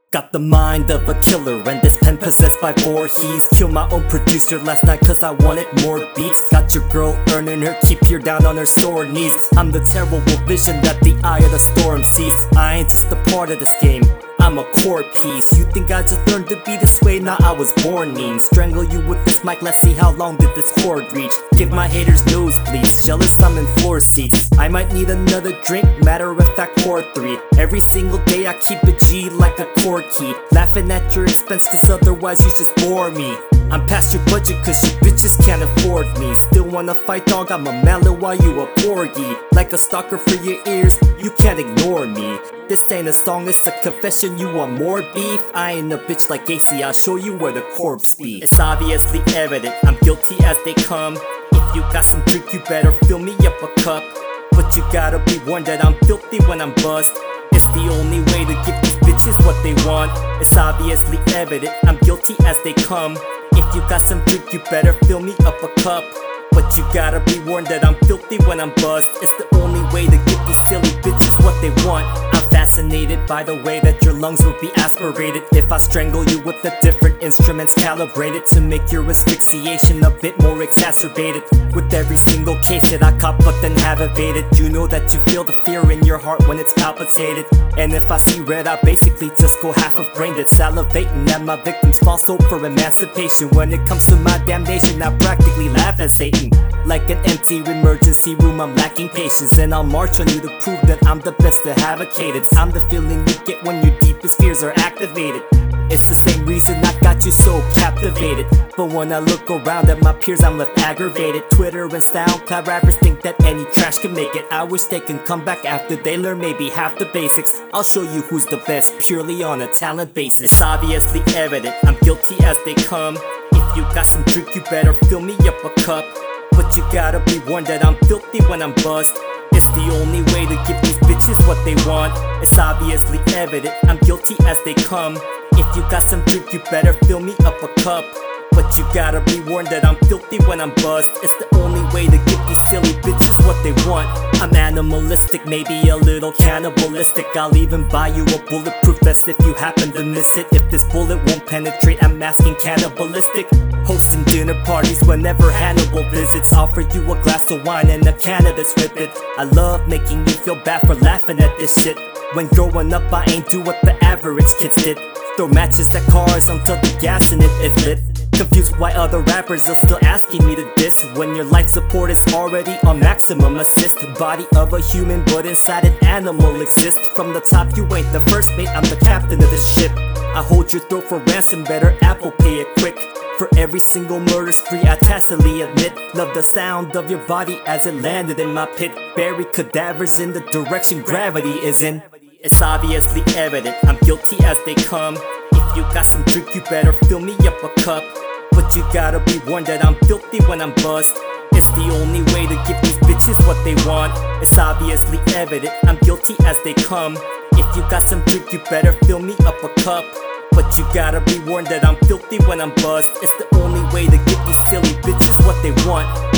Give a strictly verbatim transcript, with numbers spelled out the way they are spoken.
Got the mind of a killer and this pen possessed by Voorhees. Killed my own producer last night cause I wanted more beats. Got your girl earning her keep here down on her sore knees. I'm the terrible vision that the eye of the storm sees. I ain't just a part of this game, I'm a core piece. You think I just learned to be this way? Nah, I was born mean. Strangle you with this mic, let's see how long did this cord reach. Give my haters nosebleeds, jealous I'm in floor seats. I might need another drink, matter of fact pour three. Every single day I keep a G like a cord key. Laughing at your expense cause otherwise you just bore me. I'm past your budget cause you bitches can't afford me. Still wanna fight dog, I'm a mallet while you a porgy. Like a stalker for your ears, you can't ignore me. This ain't a song, it's a confession, you want more beef? I ain't a bitch like Gacy, I'll show you where the corpse be. It's obviously evident, I'm guilty as they come. If you got some drink, you better fill me up a cup. But you gotta be warned that I'm filthy when I'm buzzed. It's the only way to give these bitches what they want. It's obviously evident, I'm guilty as they come. If you got some drink, you better fill me up a cup. But you gotta be warned that I'm filthy when I'm buzzed. It's the only way to give these silly bitches what they want. I'm fascinated by the way that your lungs will be aspirated if I strangle you with the different instruments calibrated to make your asphyxiation a bit more exacerbated. With every single case that I caught but then have evaded, you know that you feel the fear in your heart when it's palpitated. And if I see red, I basically just go half of brain dead, salivating at my victims false hope for emancipation. When it comes to my damnation, I practically laugh at Satan. Like an empty emergency room, I'm lacking patience, and I'll march on you to prove that I'm the best to have a cadence. I'm the feeling you get when your deepest fears are activated. It's the same reason I got you so captivated. But when I look around at my peers, I'm left aggravated. Twitter and SoundCloud rappers think that any trash can make it. I wish they can come back after they learn maybe half the basics. I'll show you who's the best purely on a talent basis. It's obviously evident, I'm guilty as they come. If you got some drink, you better fill me up a cup. But you gotta be warned that I'm filthy when I'm buzzed. It's the only way to give these bitches what they want. It's obviously evident, I'm guilty as they come. If you got some drink, you better fill me up a cup. But you gotta be warned that I'm filthy when I'm buzzed. It's the only way to give these silly bitches what they want. I'm animalistic, maybe a little cannibalistic. I'll even buy you a bulletproof vest if you happen to miss it. If this bullet won't penetrate, I'm asking cannibalistic. Hosting dinner parties whenever Hannibal visits. Offer you a glass of wine and a can of this whippet. I love making you feel bad for laughing at this shit. When growing up I ain't do what the average kids did. Throw matches at cars until the gas in it is lit. Confused why other rappers are still asking me to diss when your life support is already on maximum assist. Body of a human but inside an animal exists. From the top you ain't the first mate, I'm the captain of this ship. I hold your throat for ransom, better Apple Pay it quick. For every single murder spree I tacitly admit. Love the sound of your body as it landed in my pit. Bury cadavers in the direction gravity is in. It's obviously evident, I'm guilty as they come. If you got some drink, you better fill me up a cup. But you gotta be warned that I'm filthy when I'm buzzed. It's the only way to give these bitches what they want. It's obviously evident, I'm guilty as they come. If you got some drink, you better fill me up a cup. But you gotta be warned that I'm filthy when I'm buzzed. It's the only way to give these silly bitches what they want.